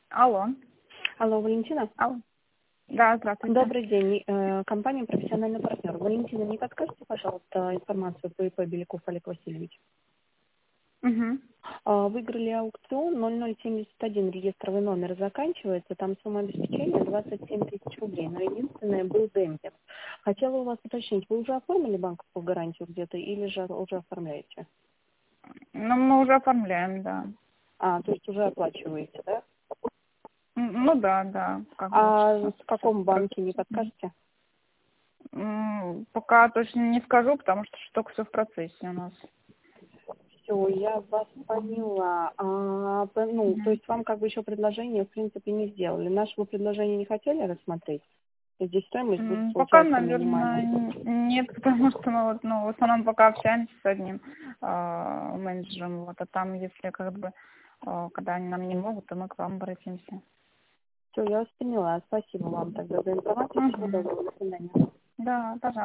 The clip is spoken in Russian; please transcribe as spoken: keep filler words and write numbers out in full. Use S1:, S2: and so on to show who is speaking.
S1: Алло.
S2: Алло, Валентина?
S1: Алло. Да, здравствуйте.
S2: Добрый день. Э, Компания «Профессиональный партнер». Валентина, не подскажете, пожалуйста, информацию по ИП Беляков Олег Васильевич?
S1: Угу.
S2: А, Выиграли аукцион ноль ноль семьдесят один, реестровый номер заканчивается, там сумма обеспечения двадцать семь тысяч рублей, но единственное был демпинг. Хотела у вас уточнить, вы уже оформили банковскую гарантию где-то или же уже оформляете?
S1: Ну, мы уже оформляем, да.
S2: А, то есть уже оплачиваете, да?
S1: М, Ну да, да. Как бы
S2: А
S1: сейчас
S2: в
S1: всё
S2: каком банке, не
S1: процессе.
S2: подскажете?
S1: М, Пока точно не скажу, потому что только все в процессе у нас.
S2: Все, я вас поняла. А, п- ну, то
S1: Мгм.
S2: есть вам как бы еще предложение, в принципе, не сделали. Нашего предложения не хотели рассмотреть? Здесь стоимость будет,
S1: М, Пока,
S2: получается,
S1: наверное,
S2: минимальная.
S1: н- нет, потому что мы вот, ну, в основном пока общаемся с одним а, менеджером, вот, а там, если как бы, а, когда они нам не могут, то мы к вам обратимся.
S2: Все, я вас поняла. Спасибо вам тогда за информацию. Всего
S1: Угу.
S2: доброго. До свидания.
S1: Да, пожалуйста.